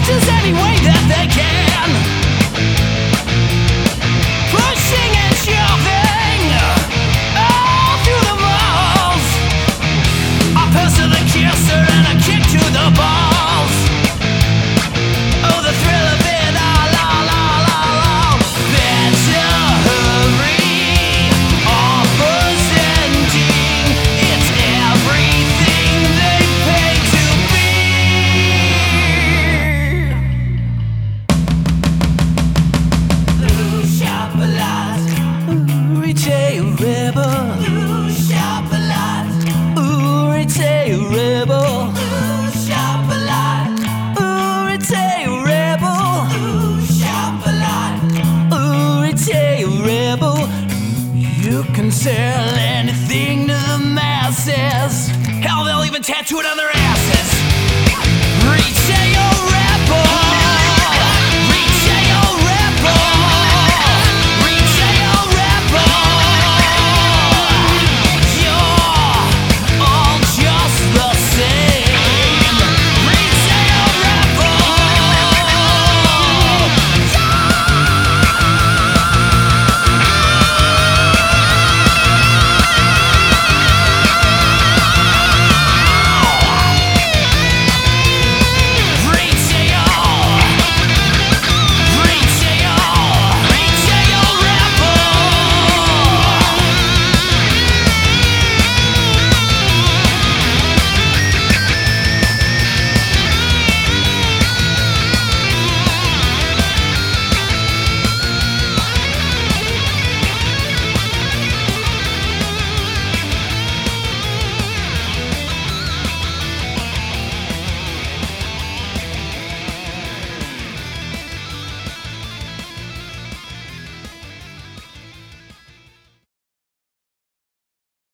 just any way that they can, pushing and shoving all through the malls. A purse to the kisser and a kick to the balls. Oh, the thrill of it all, all, all, all, all. Better hurry, offers ending. It's everything they pay to be. Ooh, shop a lot. Ooh, retail rebel. Ooh, shop a lot. Ooh, retail rebel. Ooh, shop a lot. Ooh, retail rebel. Ooh, shop a lot. Ooh, retail rebel. You can sell anything to the masses. Hell, they'll even tattoo it on their ass.